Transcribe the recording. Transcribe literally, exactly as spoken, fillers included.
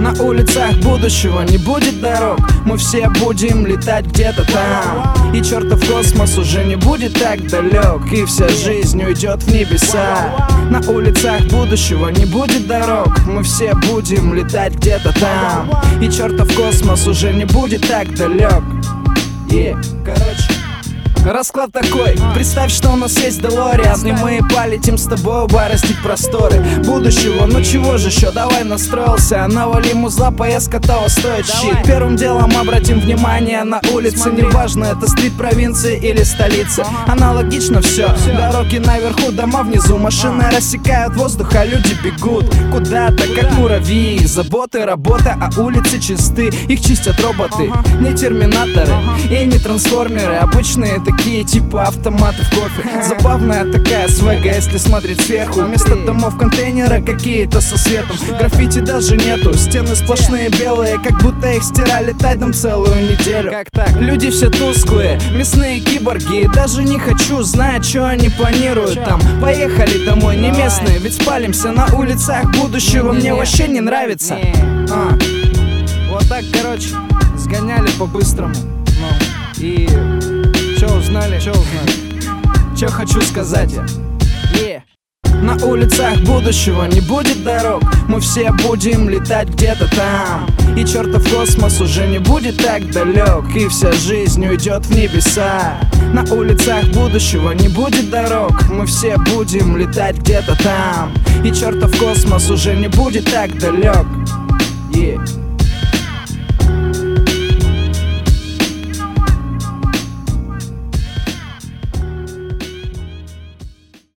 На улицах будущего не будет дорог, мы все будем летать где-то там. И чертов космос уже не будет так далек, и вся жизнь уйдет в небеса. На улицах будущего не будет дорог, мы все будем летать где-то там. И чертов космос уже не будет так далек. Yeah. Короче, расклад такой, представь, что у нас есть Делориан, и мы полетим с тобой бороздить просторы будущего. Ну чего же еще, давай настроился, навалим музла, поездка того стоит щит. Первым делом обратим внимание на улицы, неважно, это стрит провинции или столицы. Аналогично все, дороги наверху, дома внизу, машины рассекают воздух, а люди бегут куда-то, как муравьи. Заботы, работа, а улицы чисты, их чистят роботы. Не терминаторы и не трансформеры, обычные такие типа автоматов кофе. Забавная такая свега, если смотреть сверху. Вместо домов контейнера какие-то со светом. Граффити даже нету, стены сплошные белые, как будто их стирали тайдом целую неделю. Как так? Люди все тусклые, мясные киборги. Даже не хочу знать, что они планируют там. Поехали домой, не местные, ведь спалимся на улицах будущего. Мне вообще не нравится. а. Вот так, короче, сгоняли по-быстрому. Ну, и... Чё узнали? Чё узнали? Чё хочу сказать я? Yeah. На улицах будущего не будет дорог, мы все будем летать где-то там. И чертов космос уже не будет так далек, и вся жизнь уйдет в небеса. На улицах будущего не будет дорог, мы все будем летать где-то там. И чертов космос уже не будет так далек. Yeah.